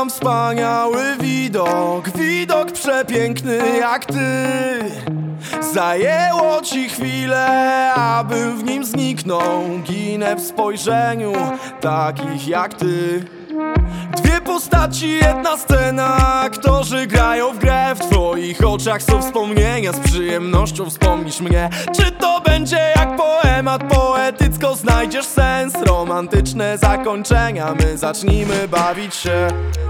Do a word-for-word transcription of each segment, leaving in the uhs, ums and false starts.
mam wspaniały widok, widok przepiękny jak ty. Zajęło ci chwilę, abym w nim zniknął. Ginę w spojrzeniu takich jak ty. Dwie postaci, jedna scena, aktorzy grają w grę. W twoich oczach są wspomnienia, z przyjemnością wspomnisz mnie. Czy to będzie jak poemat, poetycko znajdziesz sens. Romantyczne zakończenia, my zacznijmy bawić się.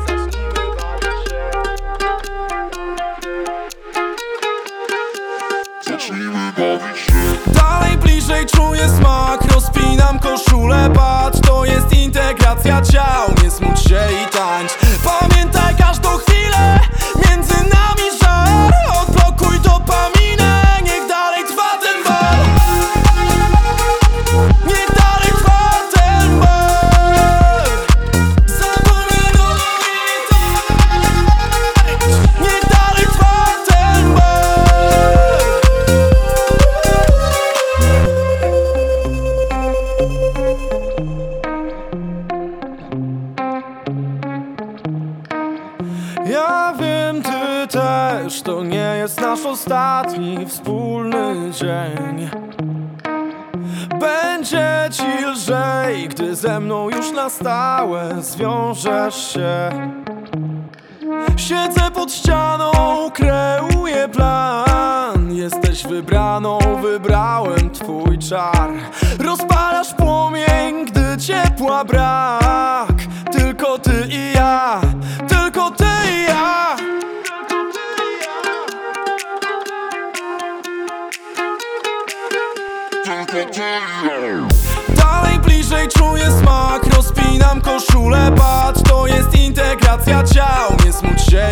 Zacznijmy bawić się. Dalej, bliżej czuję smak, rozpinam koszulę, patrz, to jest integracja ciał. Nie smuć się i tańcz, pamiętaj każdą chwilę, między nami żar. Odblokuj dopaminę, niech dalej trwa ten bal. Niech dalej trwa ten bal. Zapominaj i tańcz. Niech dalej trwa ten bal. Ja wiem, ty też, to nie jest nasz ostatni wspólny dzień. Będzie ci lżej, gdy ze mną już na stałe zwiążesz się. Siedzę pod ścianą, kreuję plan. Jesteś wybraną, wybrałem twój czar. Rozpalasz płomień, gdy ciepła brak. Tylko ty i ja, tylko ty i ja. Tylko ty. Dalej, bliżej czuję smak, rozpinam koszulę, patrz, to jest integracja ciał. Nie smuć się